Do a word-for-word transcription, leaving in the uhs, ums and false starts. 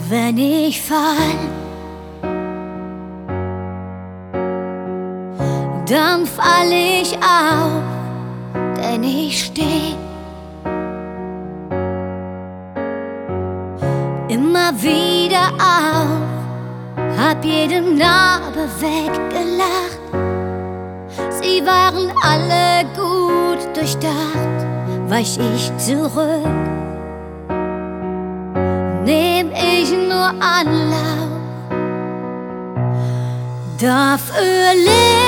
Wenn ich fall, dann fall ich auf, denn ich steh immer wieder auf, hab jede Narbe weggelacht. Sie waren alle gut durchdacht, weich ich zurück, nehm ich nur Anlauf, dafür leben